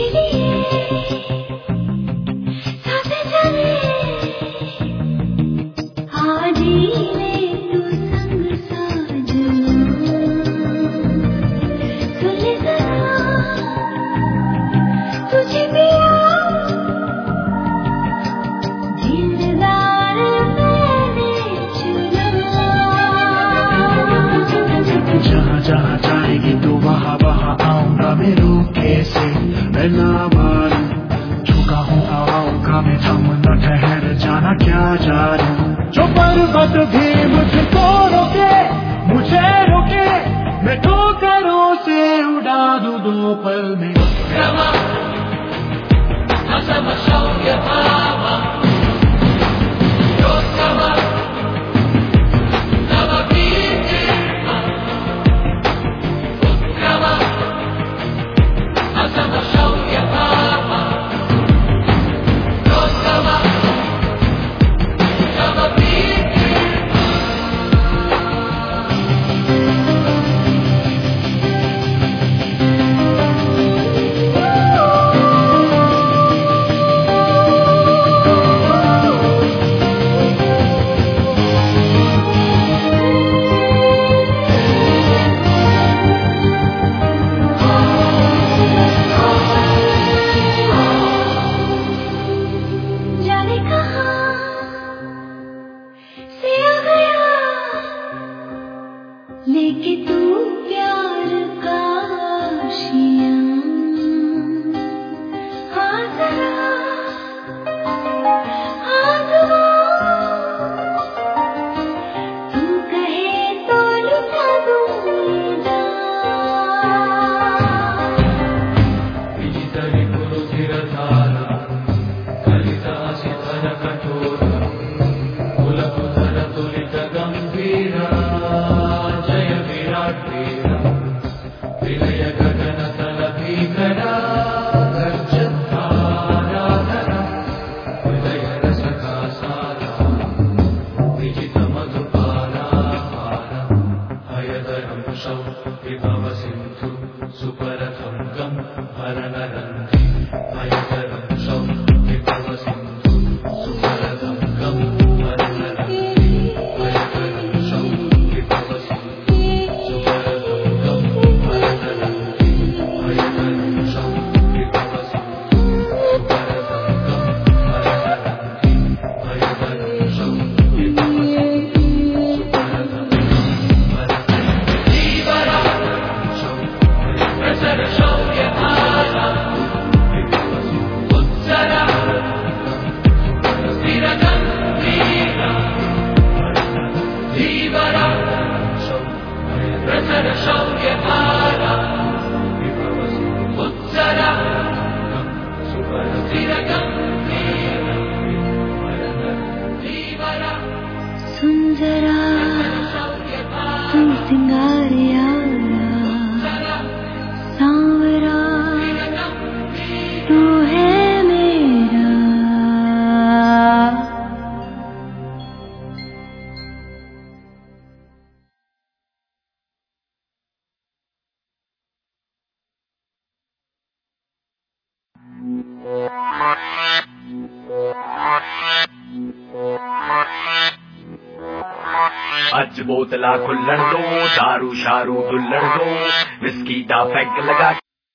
अज बोतला खुल्लण दो, दारू शारू दुल्लण दो, विस्की दा पैग लगा।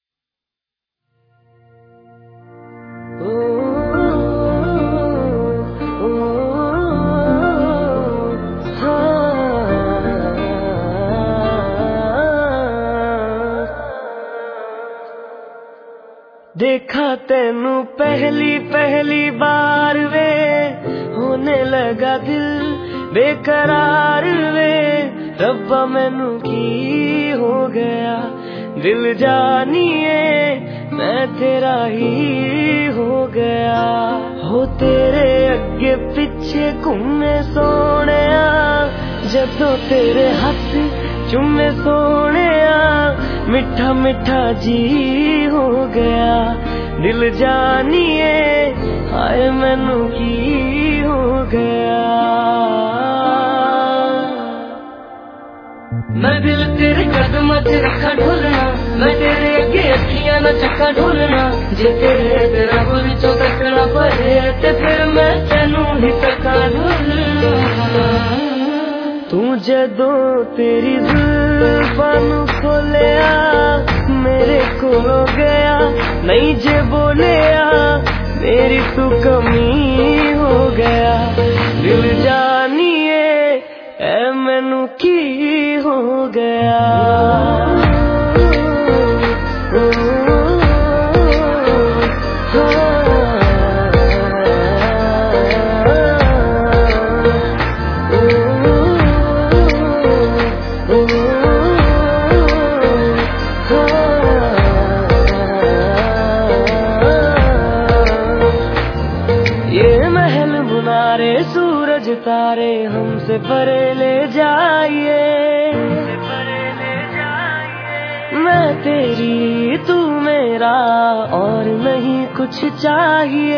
देखा तेनू पहली पहली बार वे, होने लगा दिल बेकरार वे। रब्बा मैनू की हो गया, दिल जानिए मैं तेरा ही हो गया। हो तेरे अगे पिछे घूमे सोहणिया, जदों तेरे हथ चूमे सोहणिया, मिठा मिठा जी हो गया। दिल जानिए हाय मैनू की हो गया। मैं दिल तेरे कदम च रखा ढोलना, मैं तेरे अगे अखियां ना चक्का ढोलना जे तेरे रब विचों तकना पड़े ते फिर मैं तेनू ही तका ढोलना तू जदों तेरी जुल्फां नू खोलिया मेरे कोलों गया नहीं जे बोलिया मेरी तू कमी हो गया दिल जानिए ऐ मैनू की हो गया सूरज तारे हमसे परे ले जाइए मैं तेरी तू मेरा और नहीं कुछ चाहिए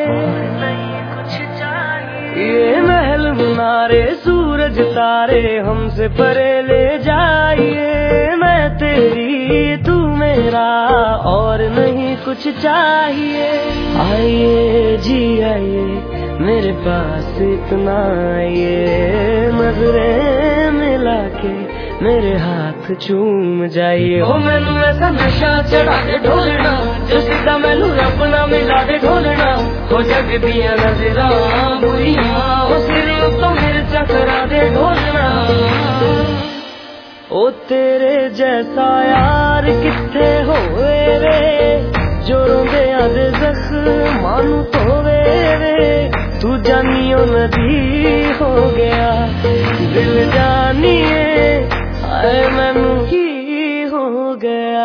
ये महल मुनारे सूरज तारे हमसे परे ले जाइए मैं तेरी तू मेरा और नहीं कुछ चाहिए आइए जी आइए मेरे पास इतना ये नजरें मिला के मेरे हाथ चूम जाइए हो मैनू ऐसा नशा चढ़ा दे ढोलना जो सीधा मैनू रब ना मिला दे ढोलना हो जग दिया नजरां बुरियां हो सिर तो मेरे चकरा दे ढोलना ओ तेरे जैसा यार किथे होवे वे जो रोंदे आदे जख्मां नू धोवे वे तू जानियो नदी हो गया दिल जानिए आए मैनू की हो गया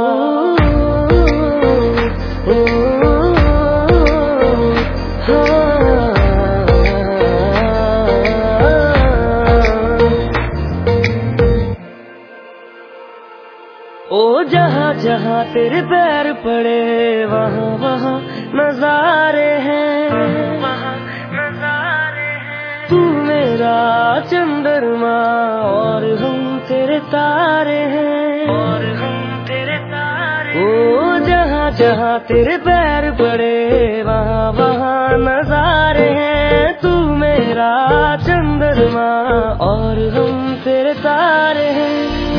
ओ जहाँ जहाँ तेरे पैर पड़े वहाँ वहाँ नजारे हैं तू मेरा चंद्रमा और हम तेरे तारे हैं ओ जहाँ जहाँ तेरे पैर पड़े वहाँ वहाँ नजारे हैं तू मेरा चंद्रमा और हम तेरे तारे हैं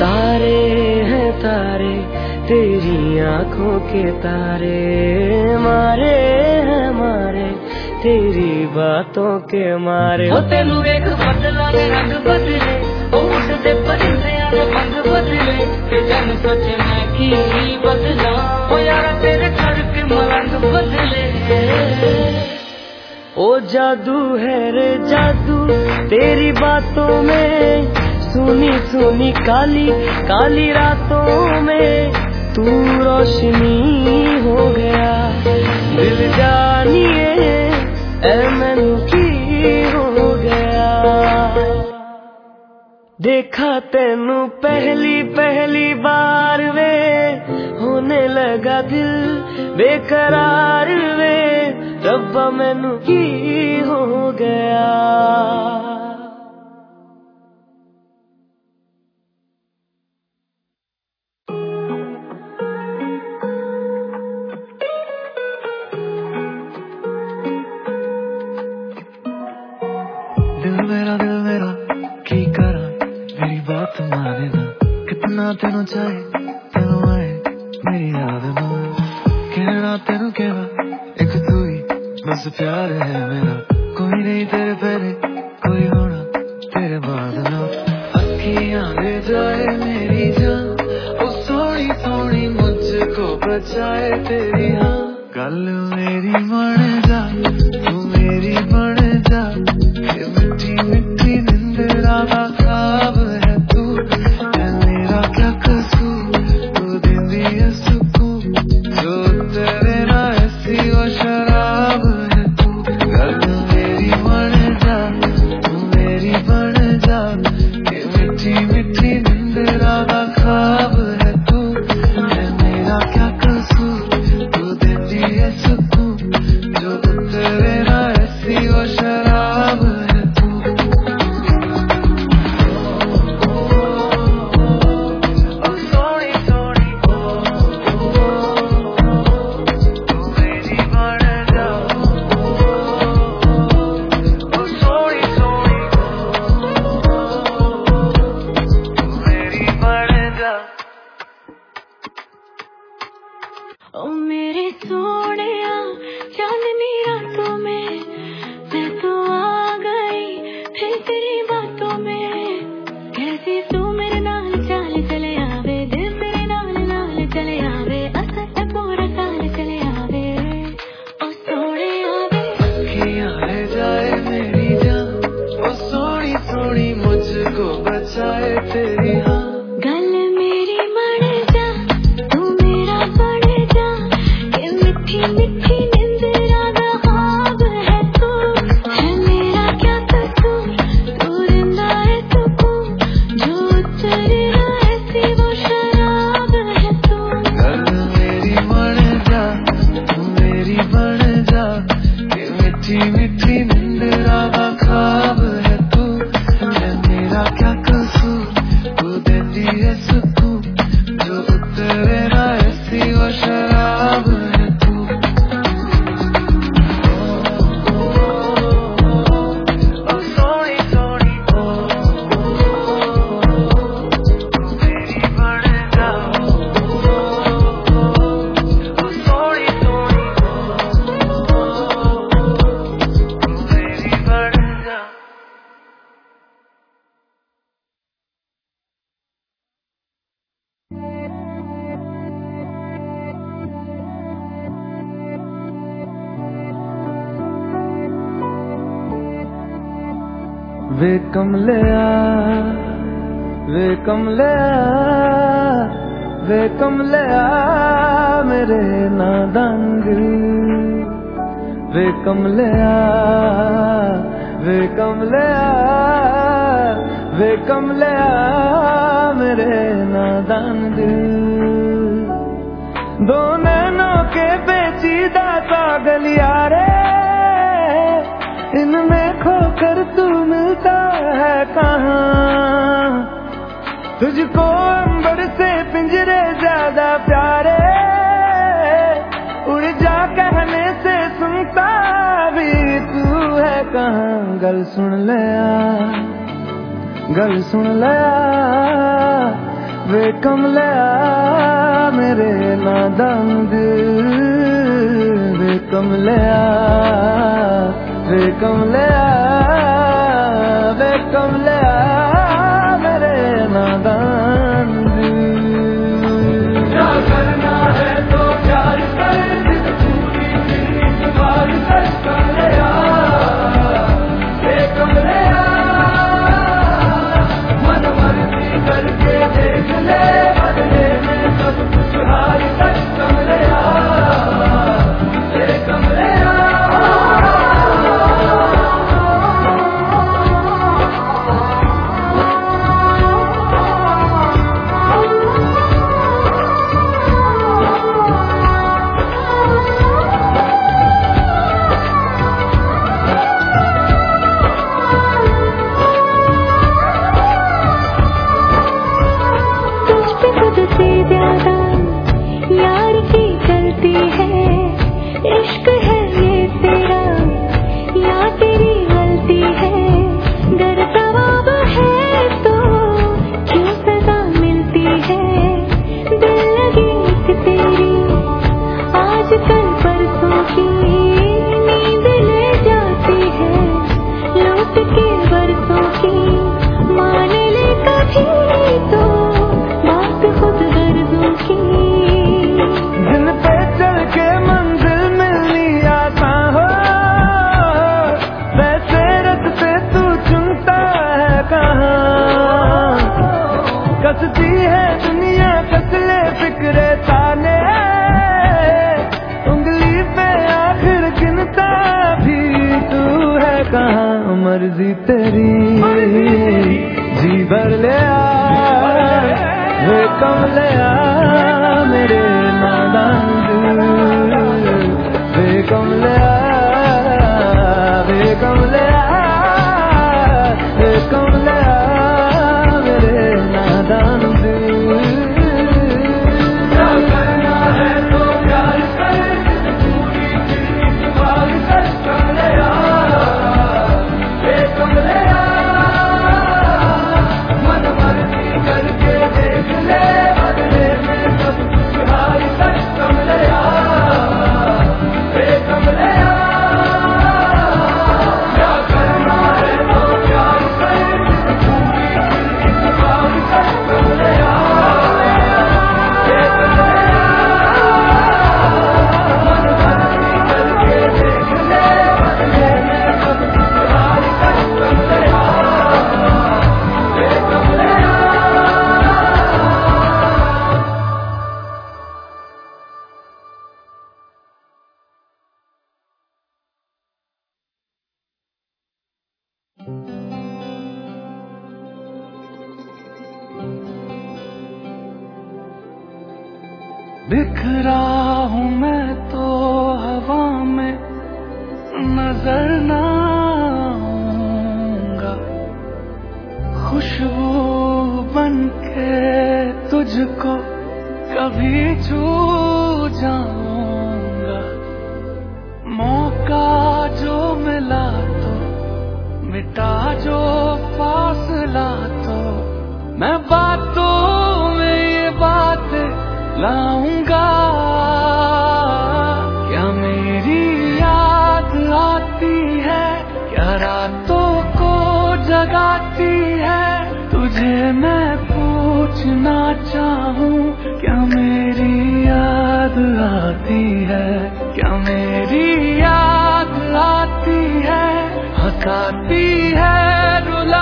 तारे तेरी आंखों के तारे मारे हैं मारे तेरी बातों के मारे हो तेनू वेख बदला दे रंग बदले ओ उड़दे परिंदियां दे पंख बदले ते जन सोचे मैं की बदला ओ यारा तेरे करके मलंग बदले ओ जादू है रे जादू तेरी बातों में सुनी सुनी काली काली रातों में तू रोशनी हो गया दिल जानिए ऐ मैनू की हो गया देखा तेनू पहली पहली बार वे होने लगा दिल बेकरार वे रब्बा मैनू की हो गया दिल मेरा की करा मेरी बात माने ना कितना तेनू चाहे तेनू आए मेरी याद ना कहना तेनू कहना एक तू ही बस प्यार है मेरा कोई नहीं तेरे पहले कोई होना तेरे बाद ना अखियां ले जाए मेरी जान ओ सोनी सोनी मुझको बचाए तेरी हाँ गल मेरी बन जा तू मेरी बन जा मिट्टी मिट्टी निंदरा का ख्वाब है तू मेरा क्या कसूर तू दिंदी है सुकून जो तेरे ना ऐसी वो शराब है तू गल मेरी बन जा तू मेरी बन जा मिट्टी मिट्टी निंदरा का ख्वाब है तू मेरा क्या कसूर तू दिंदी है सुकून जो तेरे ना ऐसी वो शराब है वे कमलिया वे कमलिया वे कमलिया मेरे नादान दिल। वे कमलिया वे कमलिया वे कमलिया मेरे नादान दिल। दो नैनों के पेचीदा सा गलियारे, इनमें खोकर तू मिलता है कहाँ। तुझको अंबर से पिंजरे ज्यादा प्यारे, उड़ जा कहने से सुनता भी तू है कहाँ। गल सुन लिया गल सुन लिया वे कमलिया मेरे नादान दिल। वे कमलिया वे कमलिया वे कमलिया मेरे नादान दिल। क्या करना है तो प्यार कर, पूरी तुम्हारी कर कमलिया वे कमलिया। मन मर्जी करके देख ले, बदले में सब कुछ हार कर कमलिया वे कमलिया। कसती है दुनिया कसले फिक्रे ताने, उंगली पे आखिर गिनता भी तू है कहाँ। मर्जी तेरी जी भर ले आ वे कमलिया मेरे नादान दिल। वे कमलिया वे कमलिया वे कमलिया मेरे नादान दिल। क्या करना है तो प्यार कर, पूरी तुम्हारी कर कमलिया वे कमलिया। मन मर्जी करके देख ले, बदले में सब कुछ हार कर कमलिया वे कमलिया। क्या करना है तो प्यार कर, पूरी तुम्हारी कर कमलिया वे कमलिया। मन मर्जी करके देख ले, बदले में सब कुछ हार कर कमलिया वे कमलिया। बिखरा हूँ मैं तो हवा में, नजर ना आऊंगा। खुशबू बन के तुझको कभी छू जाऊंगा। मौका जो मिला तो मिटा जो फासला, तो मैं बातों में ये बात लाऊंगा। क्या मेरी याद आती है, क्या रातों को जगाती है। तुझे मैं पूछना चाहूँ, क्या मेरी याद आती है, क्या मेरी याद आती है। हंसाती है रुला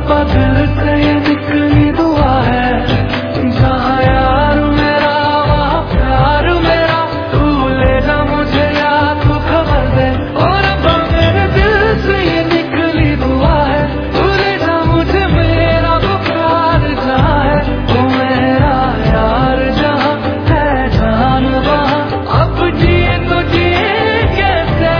रब्बा दिल से ये निकली दुआ है, जहाँ यार मेरा वहाँ प्यार मेरा, तू ले जा मुझे या तू खबर दे। ओ रब्बा मेरे दिल से ये निकली दुआ है, तू ले जा मुझे मेरा वो प्यार जहाँ है, ओ मेरा यार जहाँ है जान वहाँ, अब जिए तो जिए कैसे।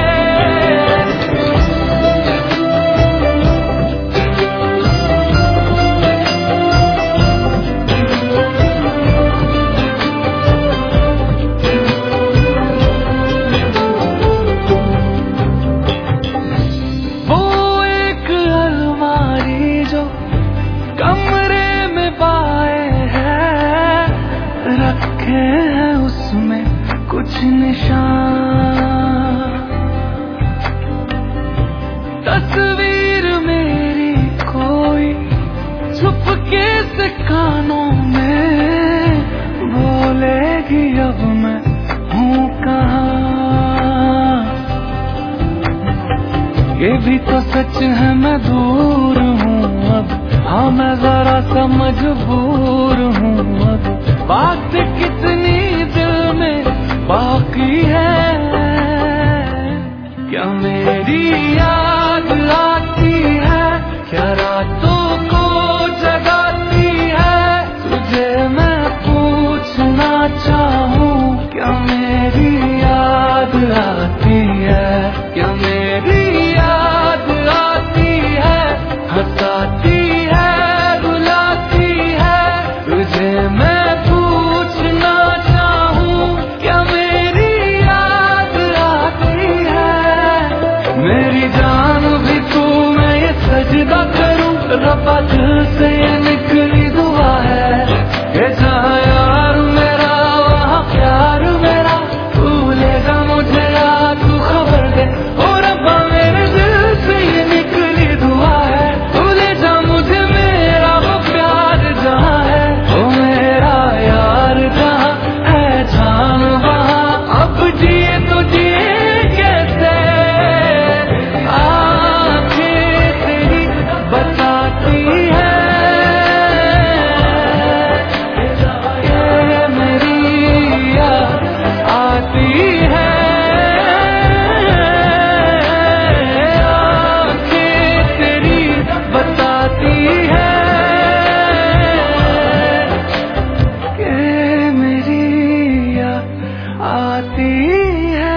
वो एक अलमारी जो कमरे में पाए हैं, रखे हैं उसमें कुछ निशान, तस्वीर मेरी कोई छुपके से कानों में बोलेगी अब मैं हूँ कहाँ। ये भी तो सच है मैं दूर हूँ अब, हाँ मैं जरा सा मजबूर हूँ अब, बात कितनी दिल में बाकी है। क्या मेरी याद आती है, क्या रातों को जगाती है, तुझे मैं पूछना चाहूँ, क्या मेरी याद आती है, क्या मेरी याद आती है, हंसाती है रुलाती है, तुझे मैं पूछना चाहूँ, क्या मेरी याद आती है। मेरी जान भी तू मैं ये सजदा करूं, रब्बा दिल से ये निकली दुआ है, ये जहाँ यार मेरा वहाँ प्यार मेरा, तू ले जा मुझे या तू खबर दे। ओ रब्बा मेरे दिल से ये निकली दुआ है, तू ले जा मुझे मेरा वो प्यार जहाँ है, ओ मेरा यार जहाँ है जान वहाँ, अब जिए तो जिए कैसे। आँखें तेरी बताती है ये मेरी याद आती है, आँखें तेरी बताती है कि मेरी याद आती है।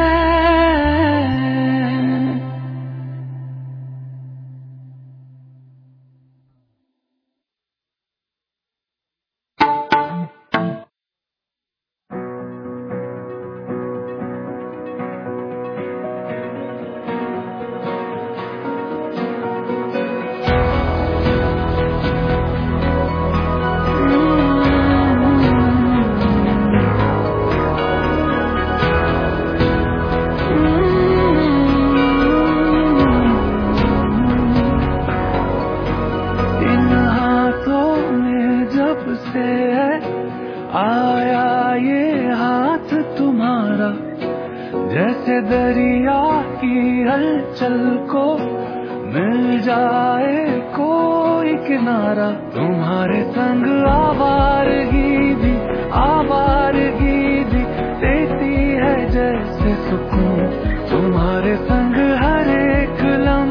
इन हाथों में जब से आया ये हाथ तुम्हारा, जैसे दरिया की हलचल को मिल जाए कोई किनारा, तुम्हारे संग आवारगी भी देती है जैसे सुकून, तुम्हारे संग हर एक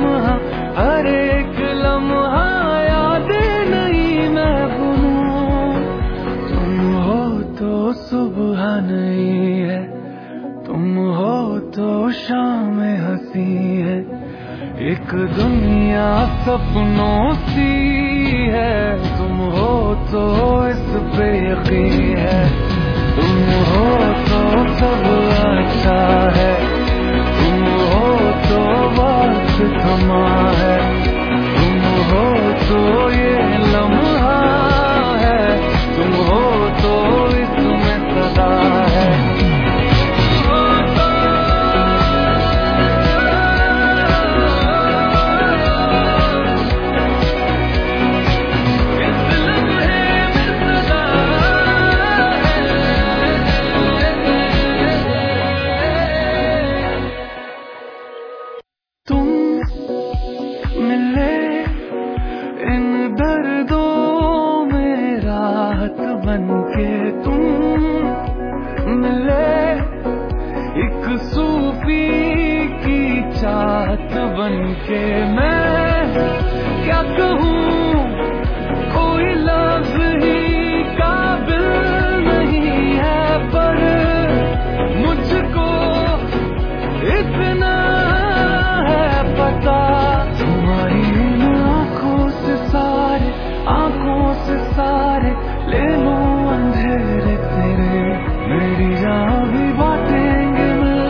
लम्हा यादें नहीं मैं भूलूं। तुम हो तो सुबह नहीं है, तुम हो तो शाम हंसी है, एक दुनिया सपनों सी है, तुम हो तो इस पे यकीन है, तुम हो तो सब अच्छा है, तुम हो तो वक्त थमा है, तुम हो तो ये लम्हा है, तुम हो तो इसमें सदा है। चाहत बनके मैं क्या कहूँ, कोई लफ्ज़ ही काबिल नहीं है, पर मुझको इतना है पता, तुम्हारी इन आँखों से सारे ले लूं अंधेरे तेरे, मेरी जान भी बांटेंगे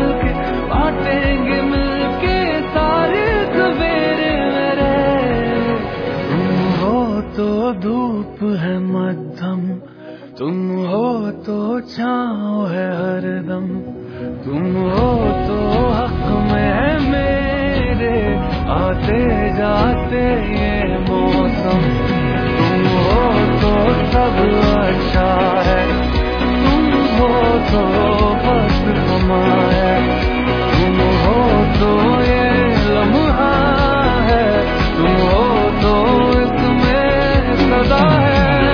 मिलके सारे सवेरे मेरे। तुम हो तो धूप है मध्यम, तुम हो तो छाँव है हरदम, तुम हो तो हक में है मेरे आते जाते ये मौसम, तुम हो तो सब अच्छा है, तुम हो तो बस समा है, तुम हो तो ये लम्हा है, तुम हो तो इसमें सदा है।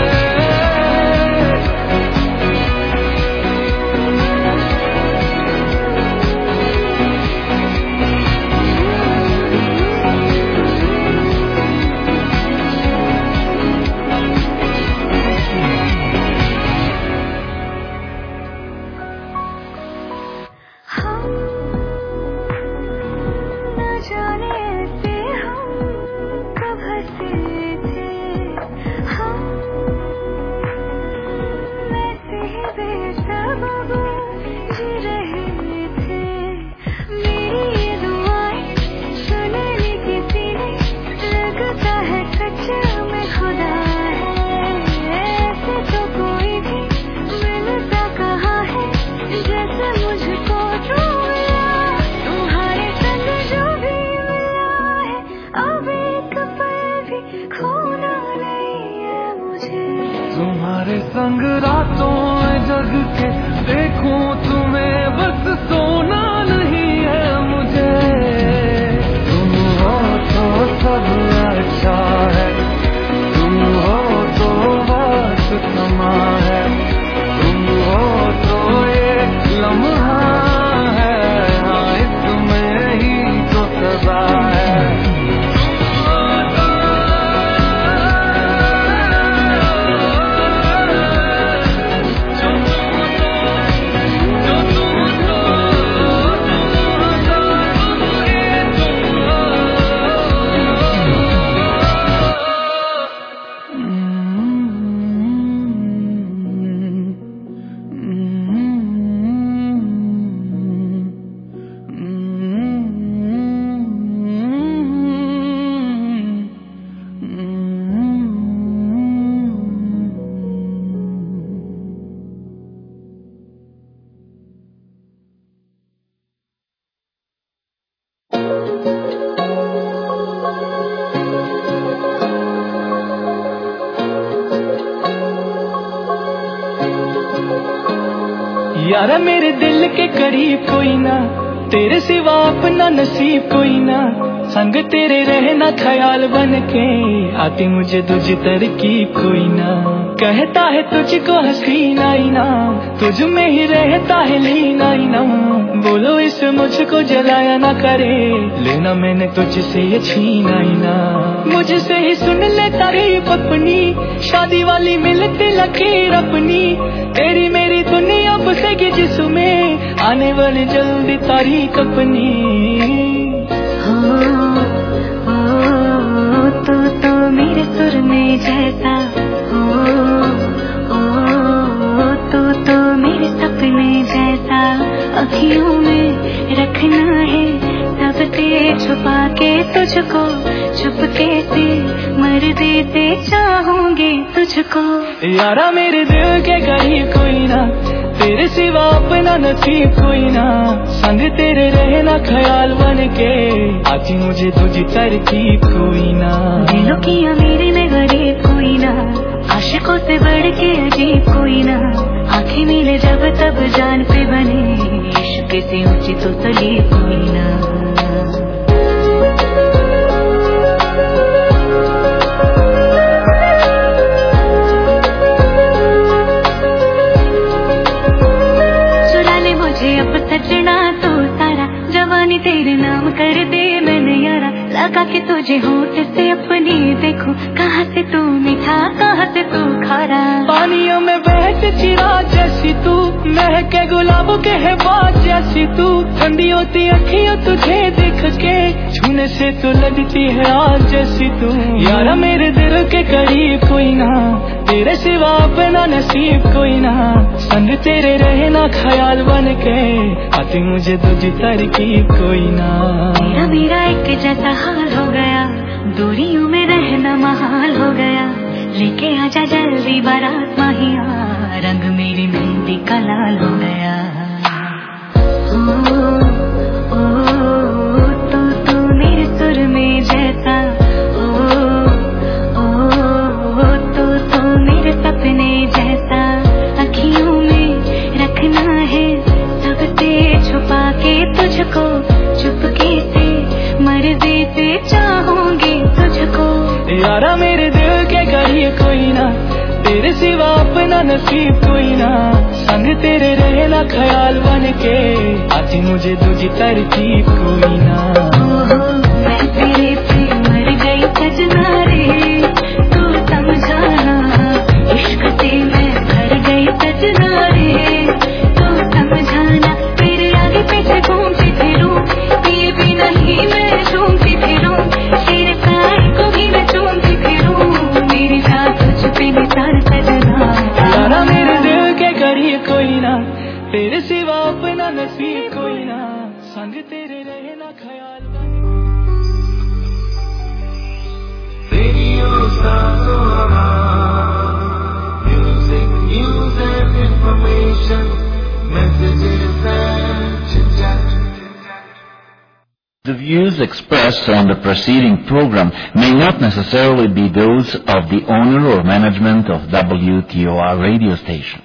तुम्हारे संग रातों में जग के देखूं तुम्हें, बस सोना नहीं है मुझे, तुम हो तो सब अच्छा है, तुम हो तो बस समा है, तुम हो तो ये लम्हा है, हाँ इसमें ही तो सदा है। यारा मेरे दिल के करीब कोई ना, तेरे सिवा अपना नसीब कोई ना, संग तेरे रहना ख्याल बन के, आती मुझे तुझ तरकीब कोई ना, कहता है तुझको हसीना ही ना, तुझ में ही रहता है लीना ही ना, बोलो इस मुझको जलाया ना करे, लेना मैंने तुझसे ये छीना ही ना, मुझसे ही सुन ले तारीफ अपनी, शादी वाली मिलती लकीर अपनी, तेरी मेरी दुनिया बसेगी जिसमें, आने वाली जल्दी तारीख अपनी। तो मेरे सुर में जैसा तो मेरे सपने जैसा, अखियों में रखना है सबसे छुपा के तुझको, चुपके से मर देते चाहूंगी तुझको। यारा मेरे दिल के करीब कोई ना, तेरे सिवा अपना नसीब कोई ना, संग तेरे रहना ख्याल बन के, आती मुझे तुझी तरकीब कोई ना, दिलों की अमीरी में गरीब कोई ना, आशिकों से बढ़ के अजीब कोई ना, आंखें मिले जब तब जान पे बने, इश्क से ऊंची तो सलीब कोई ना। अब सजना तो सारा जवानी तेरे नाम कर दे लगा कि तुझे होठ से अपनी देखूं, कहाँ से तू मीठा कहाँ से तू खारा। पानियों में बहत चिरा जैसी तू, महके गुलाबों के है बात जैसी तू, ठंडी होती अखियां तुझे देख के, छूने से तो लगती है आज जैसी तू। यारा मेरे दिल के करीब कोई ना, तेरे सिवा अपना नसीब कोई ना, संग तेरे रहना ख्याल बन के, आती मुझे तुझी तरकीब कोई ना। तेरा मेरा एक जैसा हाल हो गया, दूरियों में रहना महाल हो गया, लेके आजा जल्दी बारात माहिया, रंग मेरी मेहंदी का लाल हो गया। ओ, तू मेरे सुर में जैसा, तू मेरे सपने जैसा, अखियों में रखना है सबसे छुपा के तुझको, चुपके से मर्जी से चाहूंगी तुझको। यारा मेरे दिल के करिए कोई ना, तेरे सिवा अपना नसीब कोई ना, संग तेरे रहना ख्याल बन के, आती मुझे तुझी तरकीब कोई ना। मैं तेरे पे मर गई सजना रे, तू समझाना, इश्क से मैं भर गई सजना रे, तू समझाना, तेरे आगे पीछे घूमती फिरूं, ये भी नहीं मैं झूमती फिरूं, तेरे पैर को भी मैं चूमती फिरूं, मेरी जान तुझ पे निसार सजना। यारा मेरे दिल के करिए कोई ना, तेरे सिवा अपना नसीब कोई ना, संग तेरे रहना ख्याल बन के। Radio Sangoma, music, news and information, messages and chit-chat. The views expressed on the preceding program may not necessarily be those of the owner or management of WTOR radio station.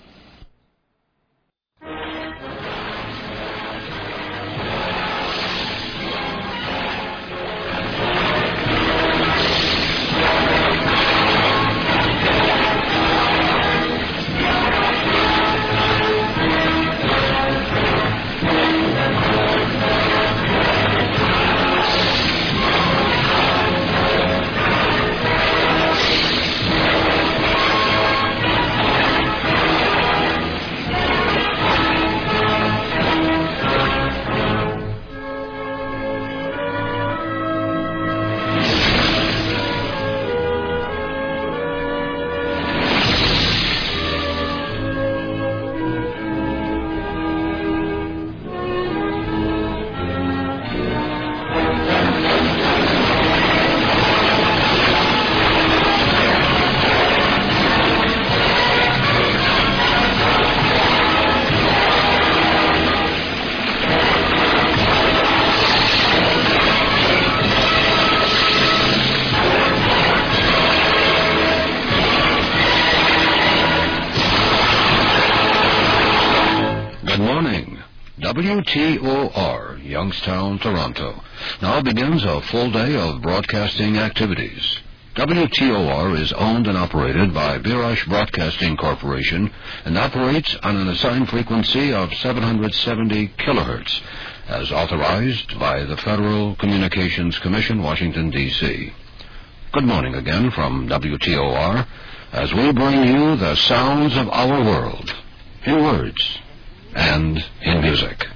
WTOR, Youngstown, Toronto. Now begins a full day of broadcasting activities. WTOR is owned and operated by Birash Broadcasting Corporation and operates on an assigned frequency of 770 kilohertz, as authorized by the Federal Communications Commission, Washington, D.C. Good morning again from WTOR, as we bring you the sounds of our world, in words and in music.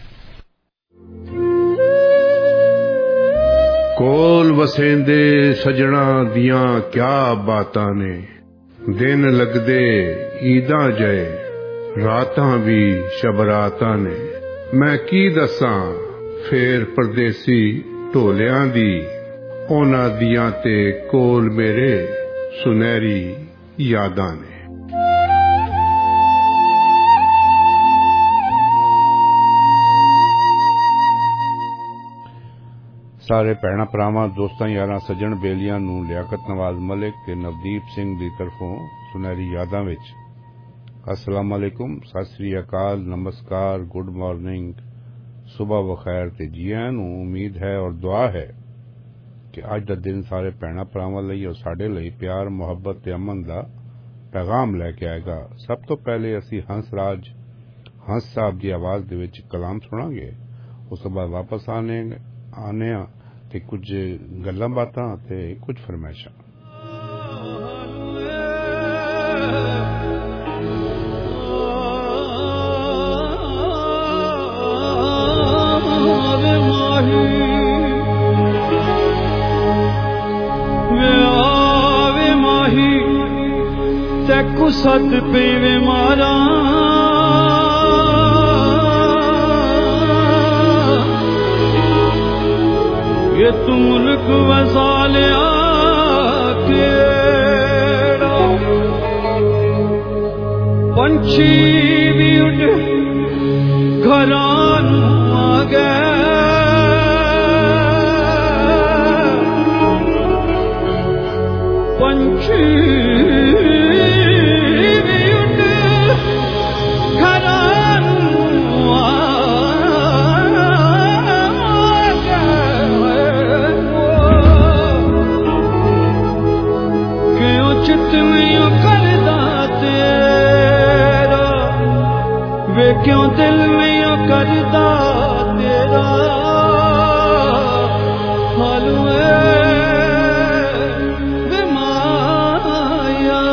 कोल वसेंदे सजना दियां क्या बातां ने, दिन लगदे ईदां जय, रातां भी शबरातां ने, मैं की दसां फेर परदेसी ढोलियां दी, ओना दियां ते कोल मेरे सुनहरी यादां ने। ਸਾਰੇ ਭੈਣਾਂ ਭਰਾਵਾਂ ਦੋਸਤਾਂ ਯਾਰਾਂ ਸੱਜਣ ਬੇਲੀਆਂ ਨੂੰ ਲਿਆਕਤ ਨਵਾਜ਼ ਮਲਿਕ ਤੇ ਨਵਦੀਪ ਸਿੰਘ ਦੀ ਤਰਫੋਂ ਸੁਨਹਿਰੀ ਯਾਦਾਂ ਵਿੱਚ ਅਸਲਾਮ ਅਲੈਕੁਮ, ਸਤਿ ਸ੍ਰੀ ਅਕਾਲ, ਨਮਸਕਾਰ, ਗੁੱਡ ਮਾਰਨਿੰਗ, ਸੁਬਹ ਬਖੈਰ ਤੇ ਜੀ ਆਇਆਂ ਨੂੰ। ਉਮੀਦ ਹੈ ਔਰ ਦੁਆ ਹੈ ਕਿ ਅੱਜ ਦਾ ਦਿਨ ਸਾਰੇ ਭੈਣਾਂ ਭਰਾਵਾਂ ਲਈ ਔਰ ਸਾਡੇ ਲਈ ਪਿਆਰ, ਮੁਹੱਬਤ ਤੇ ਅਮਨ ਦਾ ਪੈਗਾਮ ਲੈ ਕੇ ਆਏਗਾ। ਸਭ ਤੋਂ ਪਹਿਲੇ ਅਸੀਂ ਹੰਸ ਸਾਹਿਬ ਦੀ ਆਵਾਜ਼ ਦੇ ਵਿੱਚ ਕਲਾਮ ਸੁਣਾਂਗੇ, ਉਸ ਤੋਂ ਬਾਅਦ ਵਾਪਸ ਆਨੇ ਆ ਤੇ ਕੁਝ ਗੱਲਾਂ ਬਾਤਾਂ ਤੇ ਕੁਝ ਫਰਮਾਇਸ਼ਾਂ। तैकू सद पीवे मारा ये तू मुल्क वसा लिया केड़ा पंछी भी उड़ घरां आ गए पंछी क्यों दिल में करदा तेरा मालूम है बेमाया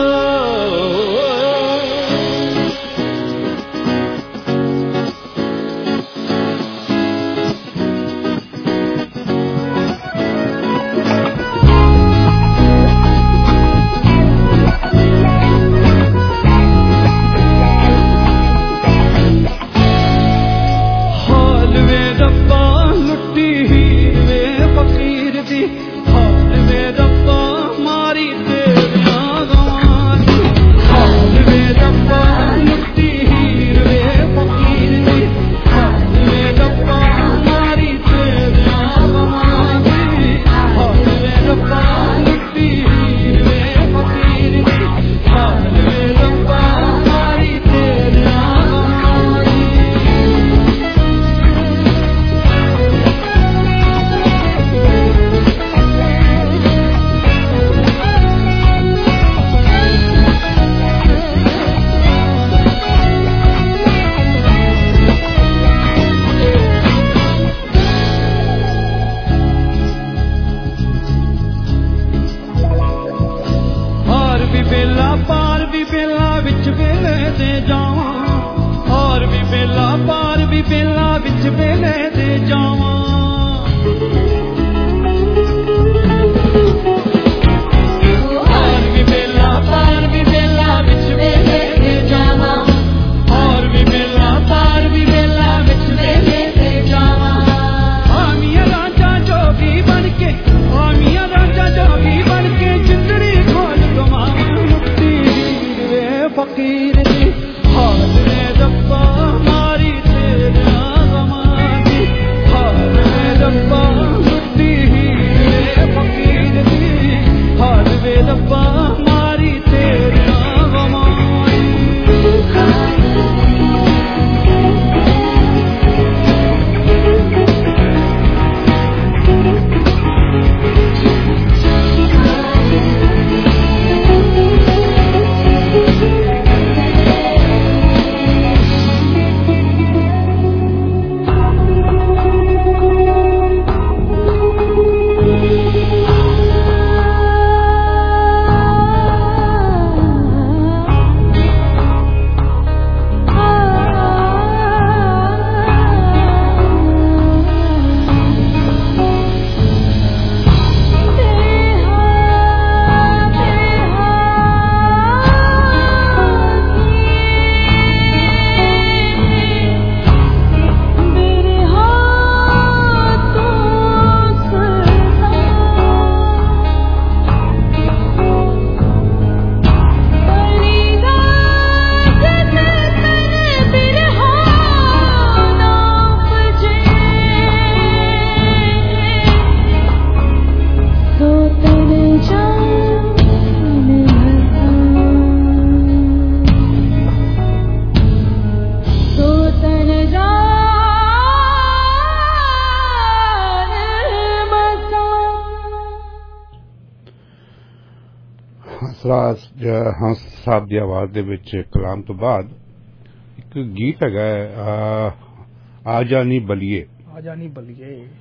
ਹੰਸ ਸਾਹਿਬ ਦੀ ਆਵਾਜ਼ ਦੇ ਵਿੱਚ ਕਲਾਮ ਤੋਂ ਬਾਅਦ ਇੱਕ ਗੀਤ ਹੈਗਾ ਆ ਜਾ ਨੀ ਬਲੀਏ। ਆ ਜਾ ਨੀ ਬਲੀਏ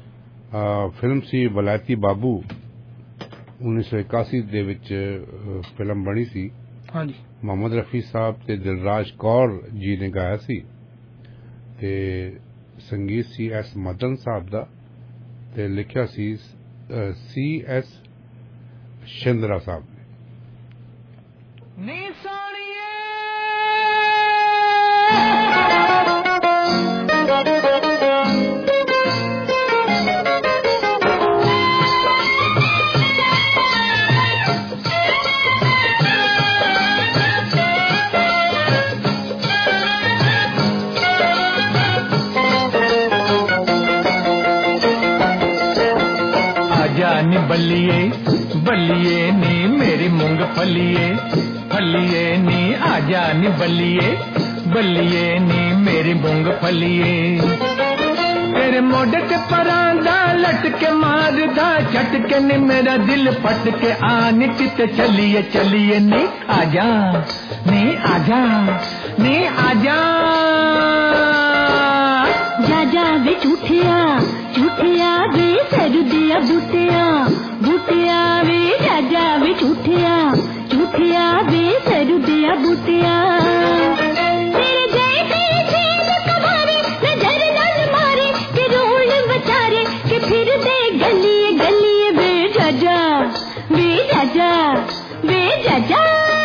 ਫਿਲਮ ਸੀ ਵਲਾਇਤੀ ਬਾਬੂ 1981 ਦੇ ਵਿੱਚ ਫਿਲਮ ਬਣੀ ਸੀ। ਹਾਂਜੀ, ਮੁਹੰਮਦ ਰਫੀ ਸਾਹਿਬ ਤੇ ਦਿਲਰਾਜ ਕੌਰ ਜੀ ਨੇ ਗਾਇਆ ਸੀ ਤੇ ਸੰਗੀਤ ਸੀ ਐਸ ਮਦਨ ਸਾਹਿਬ ਦਾ ਤੇ ਲਿਖਿਆ ਸੀ CS ਸ਼ਿੰਦਰਾ ਸਾਹਿਬ ਨੇ। बल्लिए बल्लिए नी मेरी मूंगफलिए फलिए नी आजा नी बल्लिए बल्लिए नी मेरी मूंगफलिए तेरे मोढे ते परांदा लटके मारदा झटके नी मेरा दिल फटके आनी किते चलिए चलिए नी आजा नी आजा नी आजा जा जा वे झूठिया झूठिया वे सरदिया बूटिया बूटिया वे जा जा वे झूठिया झूठिया वे सरदिया बूटिया तेरे गए तेरे छेद कबारे नजर नल मारे के रोल बचारे के फिर दे गलिए गलिए वे जा जा वे जा जा वे जा जा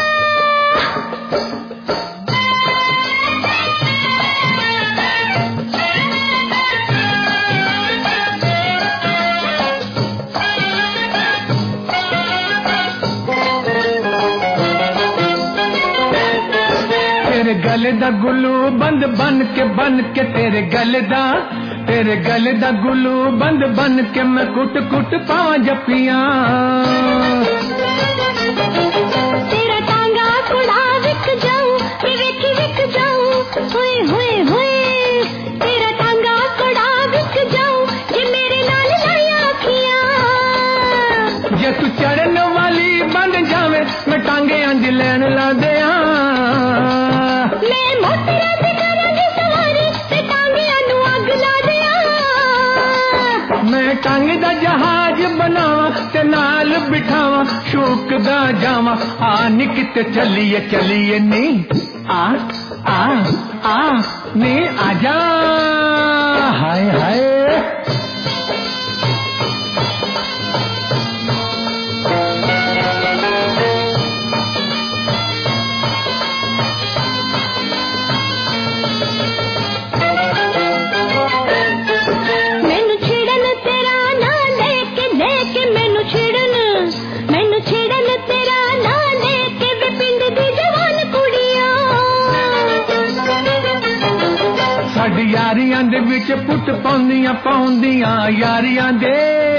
गले दा गुल्लू बंद बन के तेरे गले दा गुल्लू बंद बन के मैं कुट कुट पावा जपियां तेरा टांगा कुड़ा विक जाऊं विक जाऊं होए होए होए तेरा टांगा कुड़ा विक जाऊं ये मेरे नाल लाया अखियां जे तू चढ़न वाली बन जावे मैं टांगे अंज लैन ला दियां मैं मोटरा ते करांगी सवारी ते टांगियां नू अग ला दियां मैं टांगे दा जहाज बनावा ते नाल बिठावा शौक दा जावा आ निकते चलिए चलिए नी आ आ आ नी आजा हाय हाय यारियां दे which put पाउंदियां पाउंदियां Yaariyan they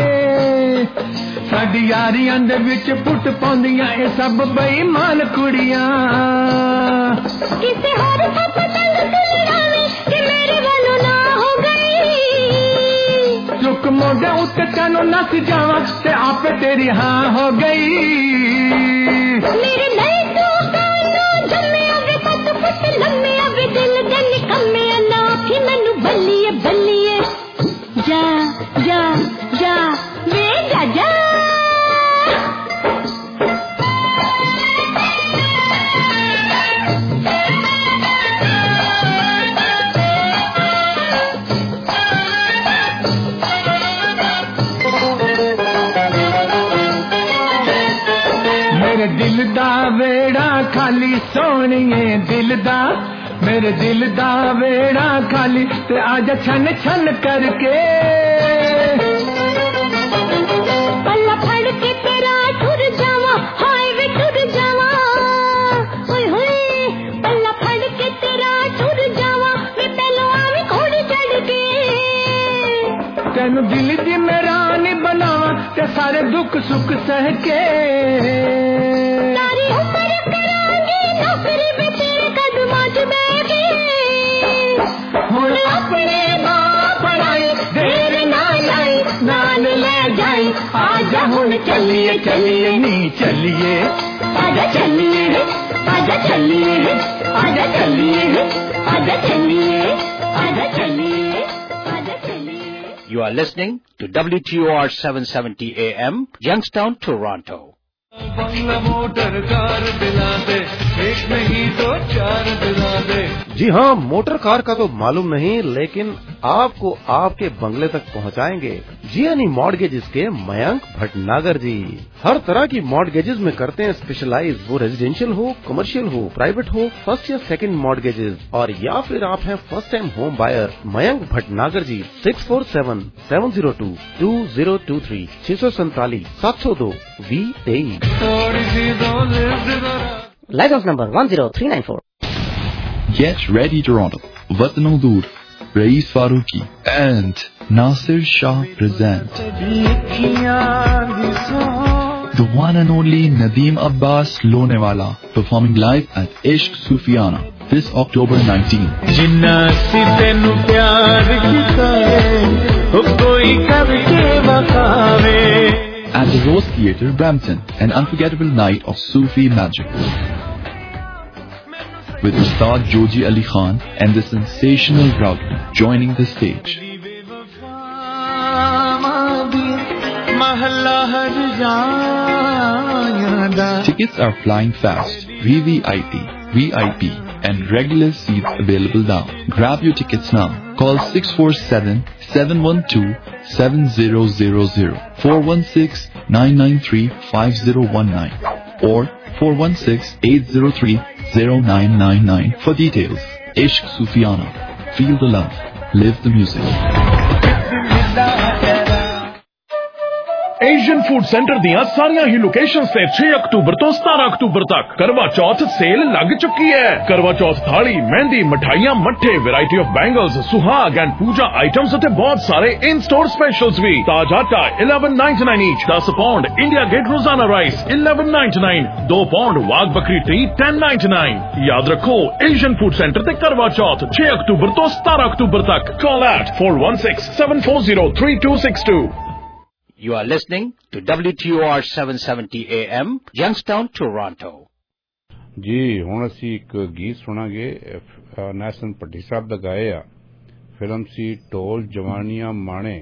sari Yaariyan they which put पाउंदियां ए सब बेईमान कुड़ियां किसे होर सप तंग लड़ावे कि मेरे वालों ना हो गई चुक मोढे उत्ते तैनू नस जावां ते आपे तेरी हां हो गई मेरे नहीं तू कानो जम्मे आवे सत फुट लम्मे आवे दिल दे निकम्मे कि मैनू बल्लिए बल्लिए जा जा जा वे जा जा मेरे दिल दा वेड़ा खाली सोनिए दिल दा मेरे दिल दा वेड़ा खाली ते आजा छन छन करके पल्ला फड़ के तेरा टुर जावा हाय वे टुर जावा होए होए पल्ला फड़ के तेरा टुर जावा वे पहलो आवी घोड़ी चढ़ के तेनू दिल दी मेरा नी बनावा ते सारे दुख सुख सह के सारी उम्र करांगी नौकरी में तेरे कदमां च हुण अपने मां पढ़ाई देर ना लाई नाल ले जाई आजा हुण चलिए चलिए नी चलिए आजा चलिए आजा चलिए आजा चलिए आजा चलिए आजा चलिए आजा चलिए You are listening to WTOR 770 AM, Youngstown, Toronto. बंगला मोटर कार दिला दे, एक नहीं तो चार दिला दे। जी हाँ, मोटर कार का तो मालूम नहीं, लेकिन आपको आपके बंगले तक पहुँचाएंगे जीएनई मॉर्गेजेस के मयंक भटनागर जी। हर तरह की मॉर्गेजेस में करते हैं स्पेशलाइज, वो रेजिडेंशियल हो, कमर्शियल हो, प्राइवेट हो, फर्स्ट या सेकंड मॉर्गेजेस, और या फिर आप हैं first time home buyer. Mayank Bhatnagar ji 647-702-2023 647-702-2023। License number 10394. Get ready Toronto. Watan Al-Dur, Rais Faruqi and Nasir Shah present the one and only Nadeem Abbas Lonewala performing live at Ishq Sufiana this October 19. At the Rose Theatre, Brampton, an unforgettable night of Sufi magic. With Ustad Joji Ali Khan and the sensational Rowdy joining the stage. Tickets are flying fast. VVIP, VIP and regular seats available now. Grab your tickets now. Call 647-712-7000, 416-993-5019 or 416-803-0999 for details. Ishq Sufiana. Feel the love. Live the music. Asian food centre दियां सारियां ही locations से 6 अक्टूबर तो 17 October तक करवा चौथ cell लग चुकी है। करवा चौथ थाली, मेहंदी, मिठाइयां, मट्ठे, वैरायटी ऑफ बैंगल्स, सुहाग एंड पूजा आइटम्स और बहुत सारे इन स्टोर स्पेशल्स भी। ताजा आटा 11.99 ईच, 10 पाउंड इंडिया गेट रोजाना rice 11.99, 2 pound Wagh Bakri tea 10.99। याद रखो, एशियन फूड सेंटर ते करवा चौथ 6 अक्टूबर तो 17 अक्टूबर तक। Call at 416-740-3262। You are listening to WTOR 770 AM, Youngstown, Toronto. जी हुण असी एक गीत सुनांगे नैसन भट्टी साहब दा गाया फिल्म सी ढोल जवानियां माणे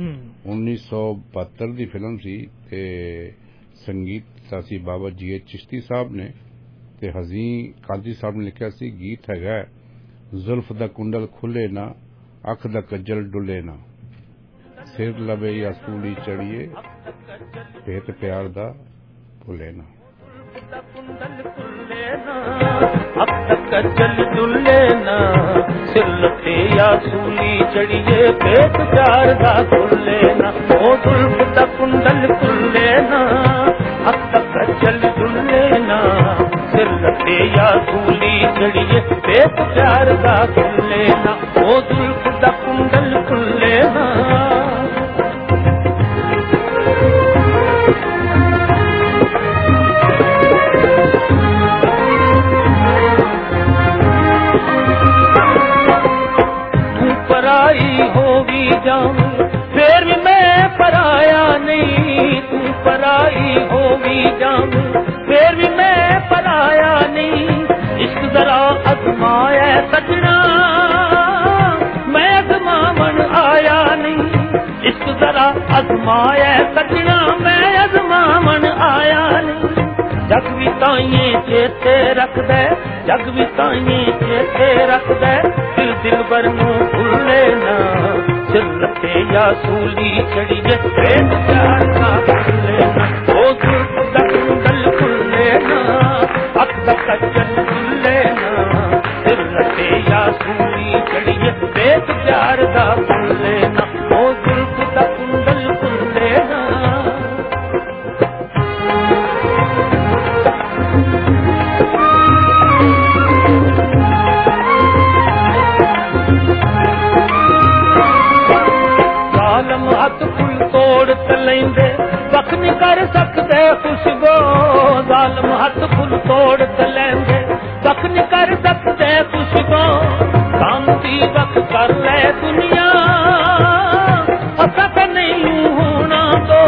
1972 दी फिल्म सी ते संगीत सासी बाबा जी चिश्ती साहब ने ते हज़ीं काजी साहब ने लिखा सी। गीत हैगा जुल्फ दा कुंडल खुले ना, अख दा कज्जल डुले ना, सिर लबे या सूली चढ़िए, भेत प्यार दा भुले ना। अब तक कज्जल डुले ना, सिर लबे या सूली चढ़िए, भेत प्यार दा भुले ना। ओ जुल्फ दा कुंडल खुले ना, अब तक कज्जल डुले ना, सिर लबे या सूली चढ़िए, भेत प्यार दा भुले ना। ओ जुल्फ दा कुंडल खुले ना। जाऊं फिर भी मैं पराया नहीं, तू पराई होगी जाऊं फिर भी मैं पराया नहीं। इश्क जरा अजमाया सजना, मैं अजमावन आया नहीं। इश्क जरा अजमाया सजना, मैं अजमावन आया नहीं। जग भी ताइये चेते रख दे, जग भी ताइये चेते रख दे, दिल दिल भर नूं भुले ना। सिर लटे या सूली चढ़िए, भेत प्यार दा भुले ना। ओ जुल्फ दा कुंडल खुले ना, अख दा कज्जल डुले ना, सिर लटे या सूली चढ़िए, भेत प्यार दा भुले ना। ओ जुल्फ दा कुंडल खुले ना। हथ फुल तोड़ तलेंदे, वख नहीं कर सकते खुशबो। जालम हथ फुल तोड़ तलेंदे, वख नहीं कर सकते खुशबो। शांति वख कर ले दुनिया, असा नहीं होना तो।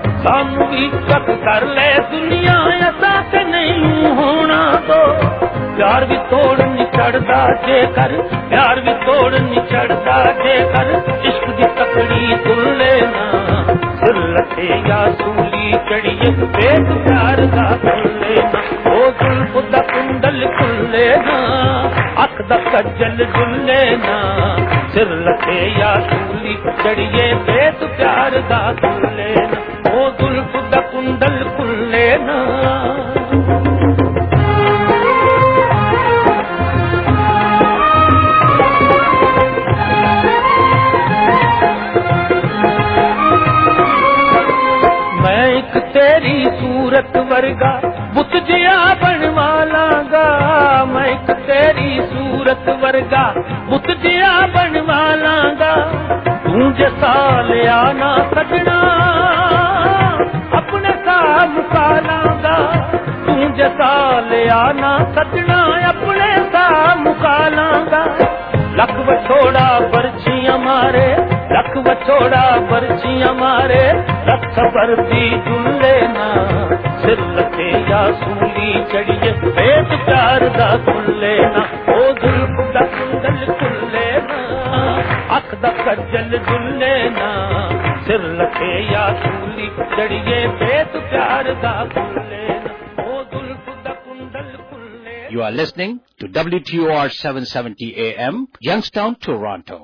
सानू भी वख कर ले दुनिया, असा नहीं होना तो। प्यार भी तोड़ नहीं चढ़दा जेकर, प्यार भी तोड़ नहीं चढ़दा जेकर इश्क दी तकड़ी तुल लेना, दिल लटे या सूली चढ़िए पेट प्यार दा तुल लेना, ओ जुल्फ दा कुंडल खुल लेना, अख दा कज्जल जुल लेना, सिर लटे या सूली चढ़िए पेट प्यार दा तुल लेना, ओ जुल्फ दा कुंडल खुल लेना। तेरी सूरत वर्गा बुत जिया बनवा लांगा, मैं एक तेरी सूरत वर्गा बुत जिया बनवा लांगा, तू जैसा ले आना सजना अपने साथ मुका लांगा, तू जैसा ले आना सजना अपने साथ मुका लांगा, लख वछोड़ा बरछियां मारे, लख वछोड़ा बरछियां मारे, रख बरदी झूल लेना, सिर लटे या सूली चढ़िए पेट प्यार दा खुल लेना, ओ जुल्फ दा कुंडल खुल लेना, अख दा कज्जल झूल लेना, सिर लटे या सूली चढ़िए पेट प्यार दा खुल लेना, ओ जुल्फ दा कुंडल खुल लेना। You are listening to WTOR 770 AM, Youngstown, Toronto.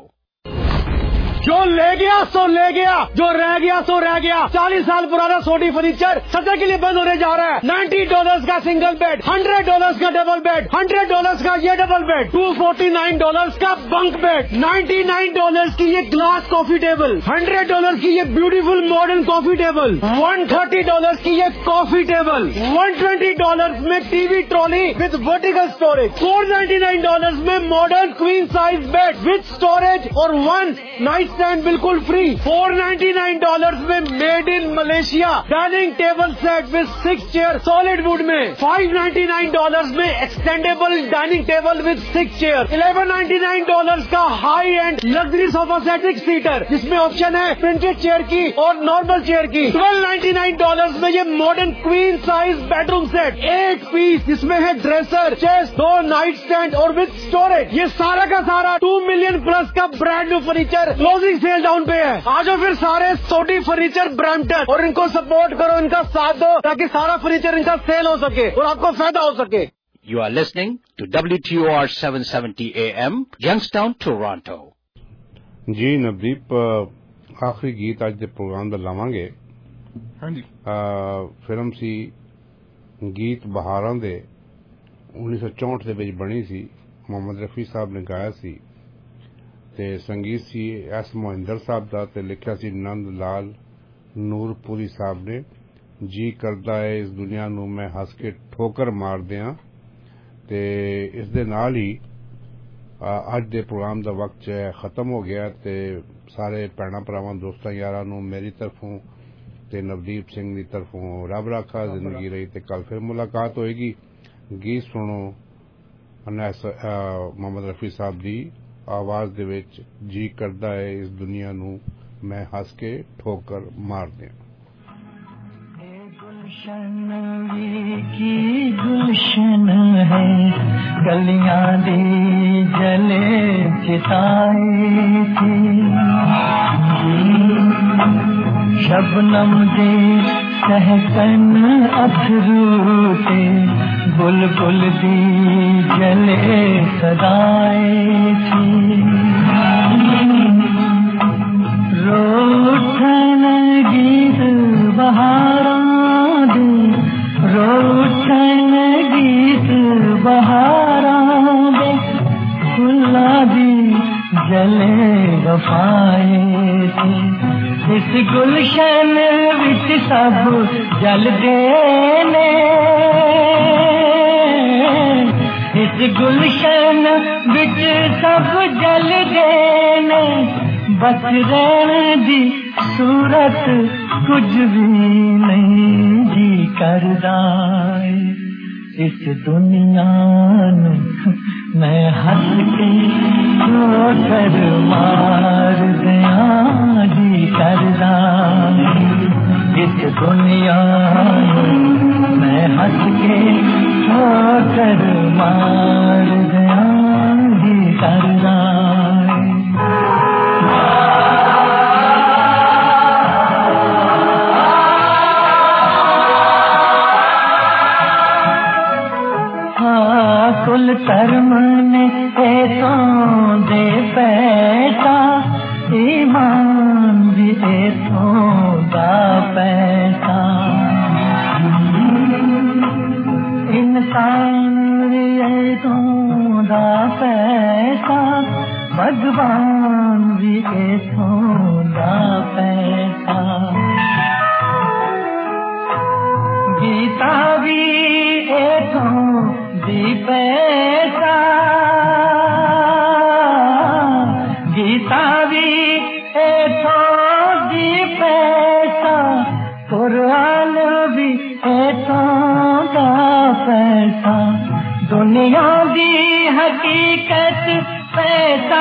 जो ले गया सो ले गया, जो रह गया सो रह गया। 40 साल पुराना सोडी फर्नीचर सदा के लिए बंद होने जा रहा है। $90 का सिंगल बेड, $100 का डबल बेड, $100 का ये डबल बेड, $249 का बंक बेड, $99 की ये ग्लास कॉफी टेबल, $100 की ये ब्यूटीफुल मॉडर्न कॉफी टेबल, $130 की ये कॉफी टेबल, $120 में TV trolley with vertical storage, $499 में modern queen size bed with storage और 1 नाइट स्टैंड बिल्कुल फ्री, $499 में made in Malaysia dining table set with 6 chair solid wood में, $599 में extendable dining table with 6 chair, $1199 का high end luxury sofa set 6 seater जिसमें option है printed chair की और नॉर्मल चेयर की, $1299 में ये modern queen size bedroom set 8 piece जिसमें है ड्रेसर, चेस्ट, 2 नाइट स्टैंड और विद स्टोरेज। ये सारा का सारा 2 मिलियन प्लस का brand new furniture closing sale down पे है। आज फिर सारे सोडी फर्नीचर ब्रैम्पटन और इनको सपोर्ट करो, इनका साथ दो ताकि सारा फर्नीचर इनका सेल हो सके और आपको फायदा हो सके। You are listening to WTOR 770 AM, Youngstown, Toronto. जी नवदीप, आखिरी गीत आज दे प्रोग्राम दा लावांगे। हाँ जी। फिल्म सी गीत बहारां दे 1964 ਦੇ ਵਿੱਚ ਬਣੀ ਸੀ, ਮੁਹੰਮਦ ਰਫੀ ਸਾਹਿਬ ਨੇ ਗਾਇਆ ਸੀ ਤੇ ਸੰਗੀਤ ਸੀ ਐਸ ਮੋਹਿੰਦਰ ਸਾਹਿਬ ਦਾ ਤੇ ਲਿਖਿਆ ਸੀ ਨੰਦ ਲਾਲ ਨੂਰਪੁਰੀ ਸਾਹਿਬ ਨੇ। ਜੀ ਕਰਦਾ ਹੈ ਇਸ ਦੁਨੀਆ ਨੂੰ ਮੈਂ ਹੱਸ ਕੇ ਠੋਕਰ ਮਾਰ ਦਿਆਂ ਤੇ ਇਸ ਦੇ ਨਾਲ ਹੀ ਅੱਜ ਦੇ ਪ੍ਰੋਗਰਾਮ ਦਾ ਵਕਤ ਹੈ ਖਤਮ ਹੋ ਗਿਆ ਤੇ ਸਾਰੇ ਭੈਣਾਂ ਭਰਾਵਾਂ ਦੋਸਤਾਂ ਯਾਰਾਂ ਨੂੰ ਮੇਰੀ ਤਰਫੋਂ ਤੇ ਨਵਦੀਪ ਸਿੰਘ ਦੀ ਤਰਫੋਂ ਰੱਬ ਰਾਖਾ ਜ਼ਿੰਦਗੀ ਰਹੀ ਤੇ ਕੱਲ ਫਿਰ ਮੁਲਾਕਾਤ ਹੋਏਗੀ। ਗੀਤ ਸੁਣੋ ਮੁਹੰਮਦ ਰਫੀ ਸਾਹਿਬ ਦੀ ਆਵਾਜ਼ ਦੇ ਵਿੱਚ ਜੀ ਕਰਦਾ ਹੈ ਇਸ ਦੁਨੀਆ ਨੂੰ ਮੈਂ ਹੱਸ ਕੇ ਠੋਕਰ ਮਾਰ ਦਿਆਂ। गुलशन की गुलशन है कलियां दी जले चिताए थी शबनम दे सहकन अथरू ते बुलबुल दी जले सदाए थी रोठन गीत बहारा रोठन गीत बहारा दे फुल्ला दी जले वफाए थी इस गुलशन विच सब जलदे ने इस गुलशन विच सब जलदे ने बस रहने दी सूरत कुछ भी नहीं जी करदा इस दुनिया में मैं हंस के ठोकर मार दिया जी करदा इस दुनिया में मैं हंस के ठोकर मार गया जी कर कुल कर्म ने तो दे पैसा ईमान भी तो दा पैसा इंसान भी तो दा पैसा भगवान भी तो दा पैसा गीता भी तो दी पैसा गीता भी तो दी पैसा कुरान भी तो दा पैसा दुनिया दी हकीकत पैसा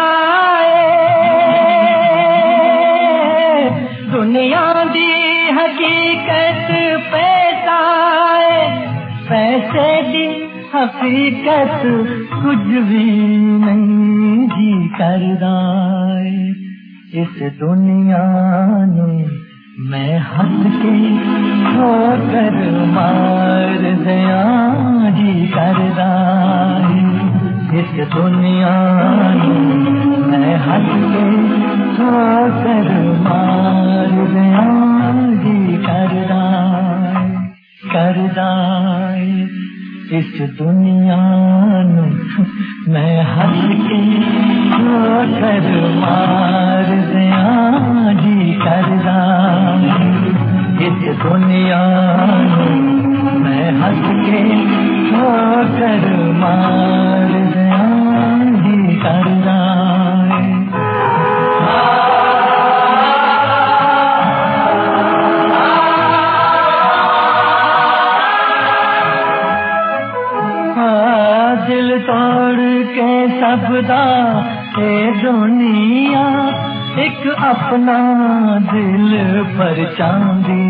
दुनिया दी हकीकत पैसा पैसे दी हकीकत कुछ भी नहीं जी करदा इस दुनिया में मैं हंस के ठोकर मार दिया जी करदा इस दुनिया में मैं हंस के ठोकर मार दिया जी करदा इस दुनिया मैं हंस के ठोकर मार दिया जी करदा इस दुनिया मैं हंस के ठोकर मार दिया जी करदा दिल तोड़ के सबदा ए दुनिया एक अपना दिल पर चांदी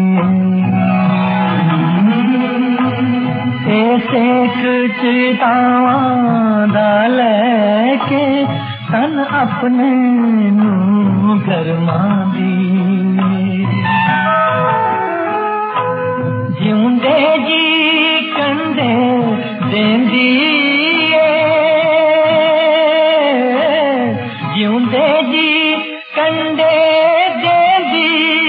सेक चितावां दा लेके तन अपने नू गरमांदी जिउंदे जी कंदे देंदी जिउंदे जी कंदे देंदी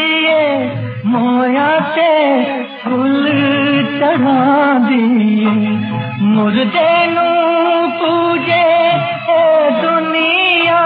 मोया ते फुल चढ़ा दिए मुर्दे नू पूजे दुनिया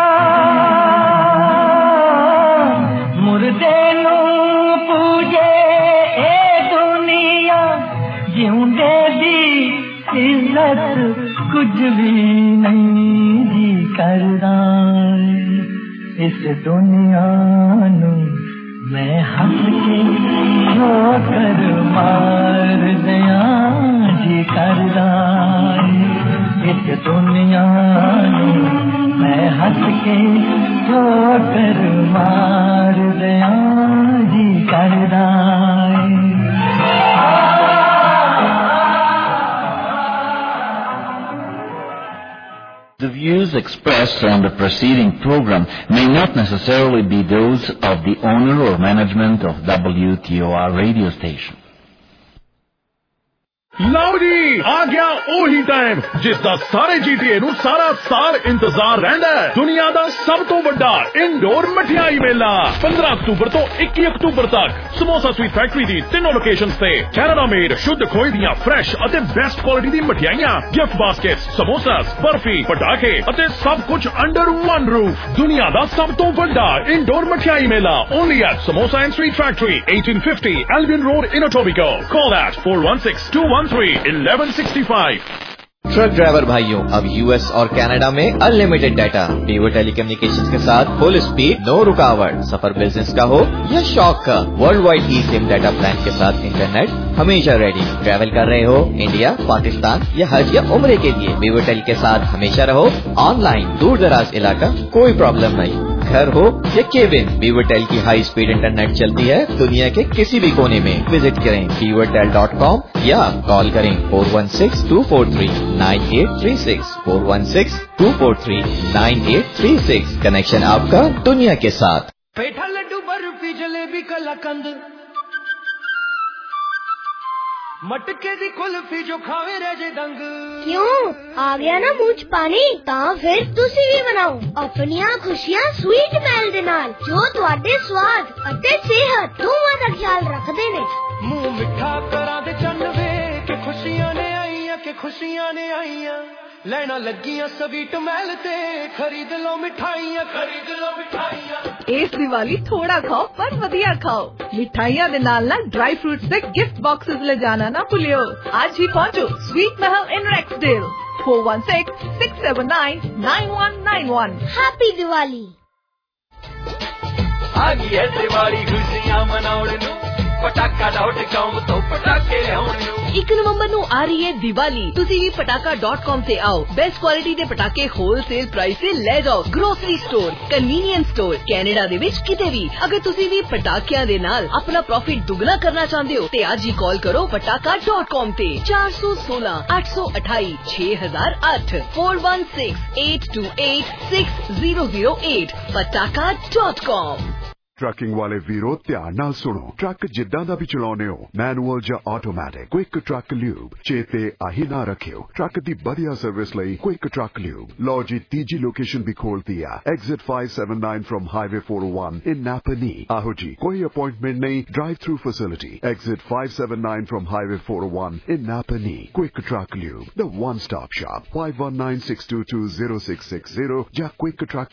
मुर्दे नू पूजे दुनिया जिउंदे दी इज्जत कुछ भी नहीं जी करदा इस दुनिया नू मैं हंस के ठोकर मार दिया जी करदा इस दुनिया नू मैं हंस के ठोकर मार दिया जी करदा The views expressed on the preceding program may not necessarily be those of the owner or management of WTOR radio station. ਲਓ ਜੀ ਆ ਗਿਆ ਉਹੀ ਟਾਈਮ ਜਿਸ ਦਾ ਸਾਰੇ GTA ਨੂੰ ਸਾਰਾ ਸਾਲ ਇੰਤਜ਼ਾਰ ਰਹਿੰਦਾ ਹੈ। ਦੁਨੀਆ ਦਾ ਸਭ ਤੋਂ ਵੱਡਾ ਇਨਡੋਰ ਮਠਿਆਈ ਮੇਲਾ 15 ਅਕਤੂਬਰ ਤੋਂ 21 ਅਕਤੂਬਰ ਤੱਕ ਸਮੋਸਾ ਸਵੀਟ ਫੈਕਟਰੀ ਦੀ ਤਿੰਨੋਂ ਲੋਕੇਸ਼ਨਸ ਤੇ ਕੈਨੇਡਾ ਮੇਡ ਸ਼ੁੱਧ ਖੋਏ ਦੀਆਂ ਫਰੈਸ਼ ਅਤੇ ਬੈਸਟ ਕੁਆਲਿਟੀ ਦੀ ਮਠਿਆਈਆਂ ਗਿਫਟ ਬਾਸਕਟਸ ਸਮੋਸਾਸ ਬਰਫੀ ਪਟਾਕੇ ਅਤੇ ਸਭ ਕੁਝ ਅੰਡਰ ਵਨ ਰੂਫ। ਦੁਨੀਆ ਦਾ ਸਭ ਤੋਂ ਵੱਡਾ ਇਨਡੋਰ ਮਠਿਆਈ ਮੇਲਾ only at Samosa and Sweet Factory 1850 Albion Road in Etobicoke. Call at 416-213-1165. Truck driver भाइयों अब यूएस और कनाडा में अनलिमिटेड डाटा वीवो टेलीकम्युनिकेशंस के साथ फुल स्पीड नो रुकावट। सफर बिजनेस का हो या शौक का world wide e SIM data plan के साथ इंटरनेट हमेशा रेडी। ट्रैवल कर रहे हो इंडिया पाकिस्तान या हज या उम्रे के लिए वीवो टेल के साथ हमेशा रहो ऑनलाइन। दूर दराज इलाका कोई प्रॉब्लम नहीं। घर हो या केबिन, बीवरटेल की हाई स्पीड इंटरनेट चलती है दुनिया के किसी भी कोने में। विजिट करें beavertel.com या कॉल करें 416-243-9836 416-243-9836। कनेक्शन आपका दुनिया के साथ। पेठा लड्डू बर्फी जलेबी कलाकंद मटके दी कुल्फी जो खावे रह जे दंग। क्यों आ गया ना मुंह च पानी? तां फिर तुसी भी बनाओ अपनियां खुशियां स्वीट महल दे नाल जो तुहाडे स्वाद अते सेहत दोवां दा ख्याल रखदे ने। मुंह मिठा करा दे चन्न वे के खुशियां ने आईयां लेना लगियां स्वीट महल ते खरीद लो मिठाइयां इस दिवाली थोड़ा खाओ पर वधिया खाओ। मिठाइयां दे नाल ना ड्राई फ्रूट्स दे गिफ्ट बॉक्सेस ले जाना ना भूलियो। आज ही पहुंचो स्वीट महल इन रेक्सडेल 416-679-9191। हैप्पी दिवाली। आ गई है दिवाली खुशियां मनाउण नू पटाका.com तो पटाके लियाउण नू। 1 नवंबर ਨੂੰ ਆ ਰਹੀ ਹੈ ਦੀਵਾਲੀ। ਤੁਸੀਂ ਵੀ pataka.com ਤੇ ਆਓ। ਬੈਸਟ ਕੁਆਲਿਟੀ ਦੇ ਪਟਾਕੇ ਹੋਲਸੇਲ ਪ੍ਰਾਈਸ ਤੇ ਲੈ ਜਾਓ। Grocery store, convenience store, Canada ਦੇ ਵਿੱਚ ਕਿਤੇ ਵੀ। ਅਗਰ ਤੁਸੀਂ ਵੀ ਪਟਾਕਿਆਂ ਦੇ ਨਾਲ ਆਪਣਾ ਪ੍ਰੋਫਿਟ ਦੁੱਗਣਾ ਕਰਨਾ ਚਾਹੁੰਦੇ ਹੋ ਤੇ ਅੱਜ ਹੀ ਕਾਲ ਕਰੋ pataka.com ਤੇ 416-828-6008 416-828-6008 pataka.com। ट्रकिंग वाले वीरो ध्यान नाल सुनो। ट्रक जिद्दां दा भी चलाउने हो, मैनुअल या ऑटोमैटिक, क्विक ट्रक ल्यूब चेते आही ना रखियो। ट्रक दी बढ़िया सर्विस लई क्विक ट्रक ल्यूब। लो जी तीजी लोकेशन भी खोल दिया, exit 579 from highway 401 in Napanee. आहो जी कोई अपॉइंटमेंट नहीं, drive through facility, exit 579 from highway 401 in Napanee. Quick truck lube, the one stop shop. 5196220660 या क्विक ट्रक